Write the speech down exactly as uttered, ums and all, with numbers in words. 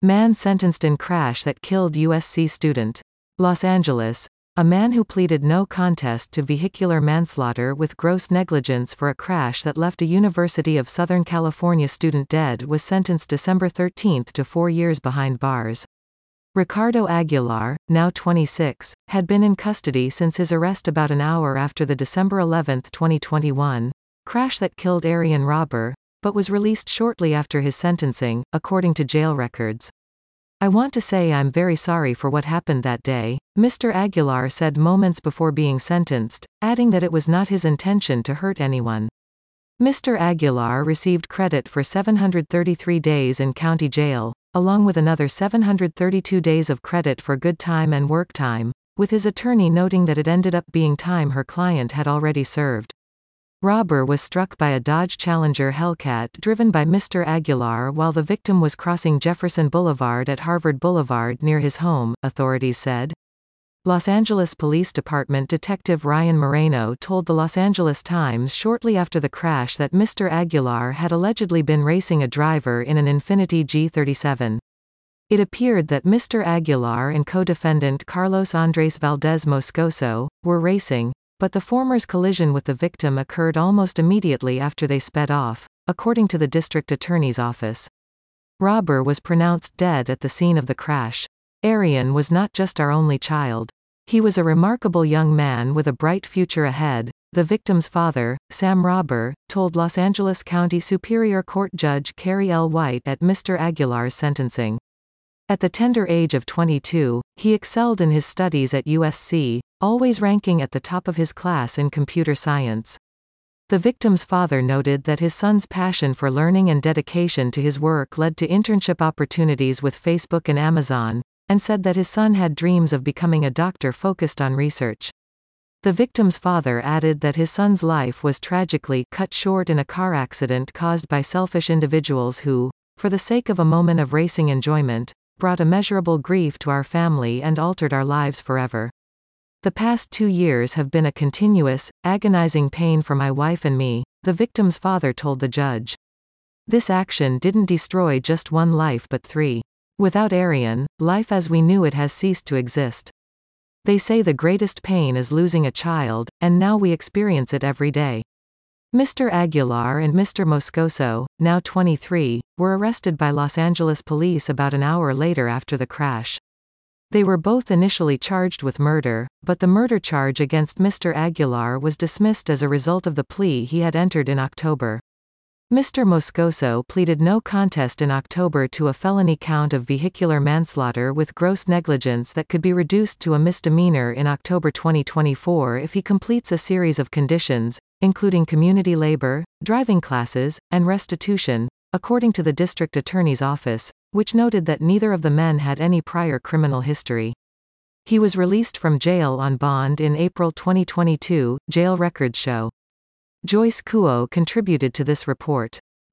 Man sentenced in crash that killed U S C student. Los Angeles. A man who pleaded no contest to vehicular manslaughter with gross negligence for a crash that left a University of Southern California student dead was sentenced December thirteenth to four years behind bars. Ricardo Aguilar, now twenty-six, had been in custody since his arrest about an hour after the December eleventh twenty twenty-one crash that killed Arjen Robber, but was released shortly after his sentencing, according to jail records. "I want to say I'm very sorry for what happened that day," Mister Aguilar said moments before being sentenced, adding that it was not his intention to hurt anyone. Mister Aguilar received credit for seven hundred thirty-three days in county jail, along with another seven hundred thirty-two days of credit for good time and work time, with his attorney noting that it ended up being time her client had already served. Robber was struck by a Dodge Challenger Hellcat driven by Mister Aguilar while the victim was crossing Jefferson Boulevard at Harvard Boulevard near his home, authorities said. Los Angeles Police Department Detective Ryan Moreno told the Los Angeles Times shortly after the crash that Mister Aguilar had allegedly been racing a driver in an Infiniti G thirty-seven. It appeared that Mister Aguilar and co-defendant Carlos Andres Valdez Moscoso were racing, but the former's collision with the victim occurred almost immediately after they sped off, according to the district attorney's office. Robber was pronounced dead at the scene of the crash. Arjen was not just our only child. He was a remarkable young man with a bright future ahead, the victim's father, Sam Robber, told Los Angeles County Superior Court Judge Carrie L. White at Mister Aguilar's sentencing. At the tender age of twenty-two, he excelled in his studies at U S C, always ranking at the top of his class in computer science. The victim's father noted that his son's passion for learning and dedication to his work led to internship opportunities with Facebook and Amazon, and said that his son had dreams of becoming a doctor focused on research. The victim's father added that his son's life was tragically cut short in a car accident caused by selfish individuals who, for the sake of a moment of racing enjoyment, brought immeasurable grief to our family and altered our lives forever. The past two years have been a continuous, agonizing pain for my wife and me, the victim's father told the judge. This action didn't destroy just one life but three. Without Arjen, life as we knew it has ceased to exist. They say the greatest pain is losing a child, and now we experience it every day. Mister Aguilar and Mister Moscoso, now twenty-three, were arrested by Los Angeles police about an hour later after the crash. They were both initially charged with murder, but the murder charge against Mister Aguilar was dismissed as a result of the plea he had entered in October. Mister Moscoso pleaded no contest in October to a felony count of vehicular manslaughter with gross negligence that could be reduced to a misdemeanor in October twenty twenty-four if he completes a series of conditions, including community labor, driving classes, and restitution, according to the district attorney's office, which noted that neither of the men had any prior criminal history. He was released from jail on bond in April twenty twenty-two, jail records show. Joyce Kuo contributed to this report.